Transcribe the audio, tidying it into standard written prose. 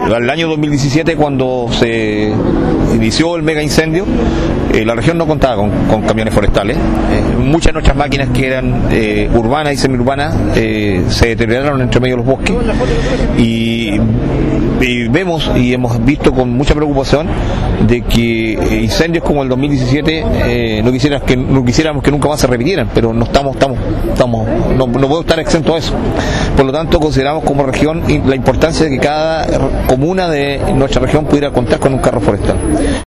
el año 2017, cuando se inició el mega incendio, la región no contaba con camiones forestales. Muchas de nuestras máquinas, que eran urbanas y semiurbanas, se deterioraron entre medio de los bosques, y vemos y hemos visto con mucha preocupación de que incendios como el 2017 no quisiéramos que nunca más se repitieran, pero no puedo estar exento a eso. Por lo tanto, consideramos como región la importancia de que cada comuna de nuestra región pudiera contar con un carro forestal.